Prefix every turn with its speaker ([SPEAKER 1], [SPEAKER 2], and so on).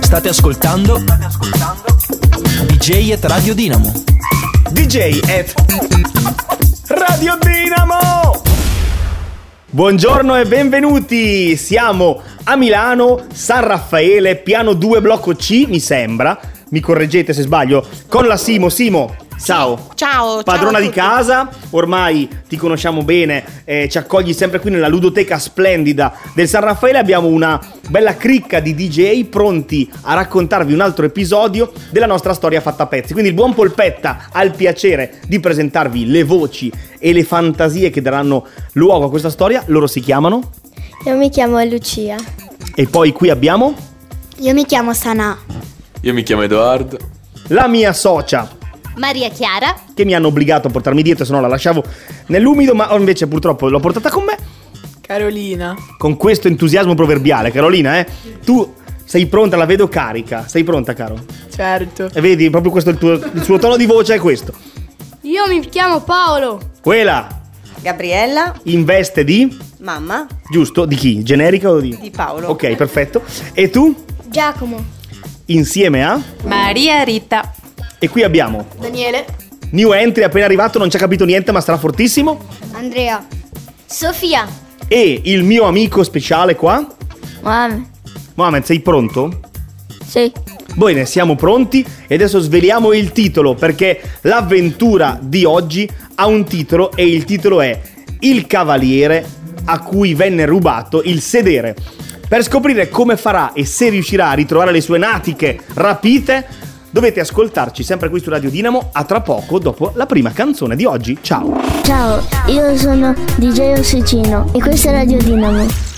[SPEAKER 1] State ascoltando DJ at Radio Dinamo.
[SPEAKER 2] DJ at Radio Dinamo. Buongiorno e benvenuti. Siamo a Milano, San Raffaele, piano 2, blocco C, mi sembra. Mi correggete se sbaglio. Con la Simo. Ciao.
[SPEAKER 3] Ciao.
[SPEAKER 2] Padrona di casa, ormai ti conosciamo bene, ci accogli sempre qui nella ludoteca splendida del San Raffaele. Abbiamo una bella cricca di DJ pronti a raccontarvi un altro episodio della nostra storia fatta a pezzi. Quindi il buon Polpetta ha il piacere di presentarvi le voci e le fantasie che daranno luogo a questa storia. Loro si chiamano?
[SPEAKER 4] Io mi chiamo Lucia.
[SPEAKER 2] E poi qui abbiamo?
[SPEAKER 4] Io mi chiamo Sanà.
[SPEAKER 5] Io mi chiamo Edoardo.
[SPEAKER 2] La mia socia
[SPEAKER 3] Maria Chiara,
[SPEAKER 2] che mi hanno obbligato a portarmi dietro, se no la lasciavo nell'umido, ma invece purtroppo l'ho portata con me.
[SPEAKER 6] Carolina.
[SPEAKER 2] Con questo entusiasmo proverbiale. Carolina, tu sei pronta, la vedo carica. Sei pronta, caro?
[SPEAKER 6] Certo.
[SPEAKER 2] E vedi, proprio questo il suo tono di voce è questo.
[SPEAKER 4] Io mi chiamo Paolo.
[SPEAKER 2] Quella
[SPEAKER 7] Gabriella.
[SPEAKER 2] in veste di?
[SPEAKER 7] Mamma.
[SPEAKER 2] Giusto, di chi? Generica o di?
[SPEAKER 7] Di Paolo.
[SPEAKER 2] Ok, perfetto. E tu?
[SPEAKER 4] Giacomo.
[SPEAKER 2] Insieme a?
[SPEAKER 6] Maria Rita.
[SPEAKER 2] E qui abbiamo
[SPEAKER 4] Daniele.
[SPEAKER 2] new entry, appena arrivato, non ci ha capito niente ma sarà fortissimo.
[SPEAKER 4] Andrea. Sofia.
[SPEAKER 2] E il mio amico speciale qua. Mohamed, sei pronto?
[SPEAKER 4] Sì.
[SPEAKER 2] Bene, siamo pronti e adesso sveliamo il titolo, perché l'avventura di oggi ha un titolo e il titolo è Il cavaliere a cui venne rubato il sedere. Per scoprire come farà e se riuscirà a ritrovare le sue natiche rapite, dovete ascoltarci sempre qui su Radio Dinamo. A tra poco, dopo la prima canzone di oggi. Ciao.
[SPEAKER 4] Ciao, io sono DJ Ossicino e questa è Radio Dinamo.